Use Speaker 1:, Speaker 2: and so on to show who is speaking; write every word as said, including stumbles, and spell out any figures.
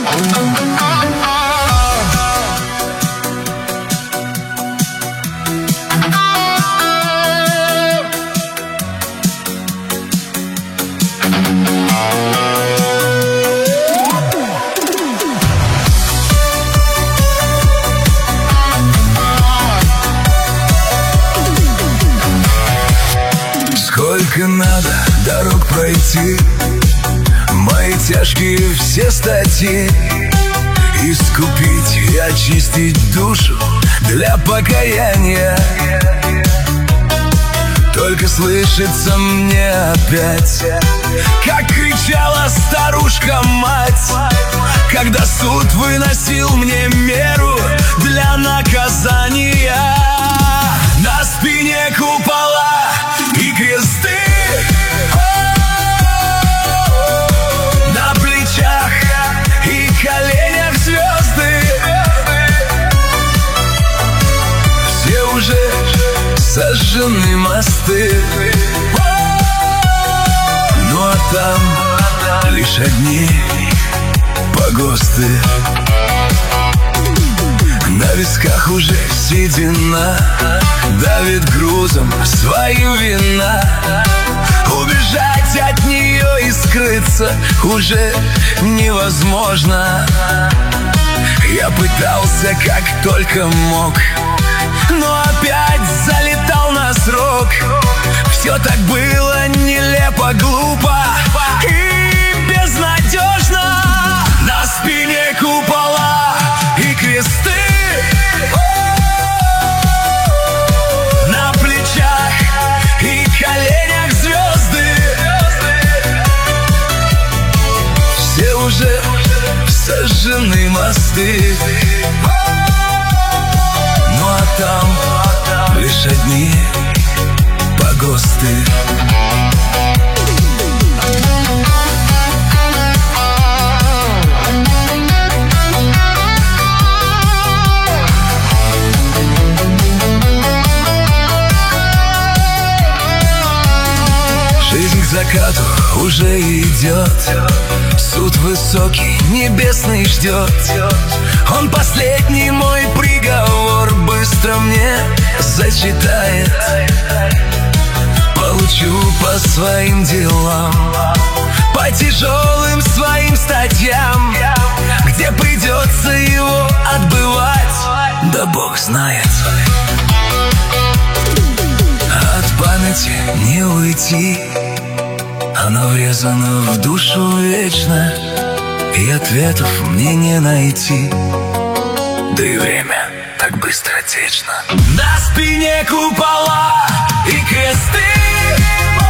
Speaker 1: Сколько надо дорог пройти, мои тяжкие все статьи, искупить и очистить душу для покаяния. Только слышится мне опять, как кричала старушка-мать, когда суд выносил мне меру для наказания. На спине купола и кресты, на плечах и коленях звезды. Все уже сожжены мосты, ну а там лишь одни погосты. На висках уже седина давит грузом свою вина. Убежать от нее и скрыться уже невозможно. Я пытался как только мог, но опять залетал на срок. Все так было нелепо, глупо и безнадежно. На спине купола и кресты, на плечах и коленях звезды. Все уже сожжены мосты, ну а там лишь одни погосты. Жизнь к закату уже идет, суд высокий, небесный ждет. Он последний мой приговор быстро мне зачитает. Получу по своим делам, по тяжелым своим статьям, где придется его отбывать, да Бог знает. От памяти не уйти, оно врезано в душу вечно, и ответов мне не найти, да и время так быстротечно. На спине купола и кресты,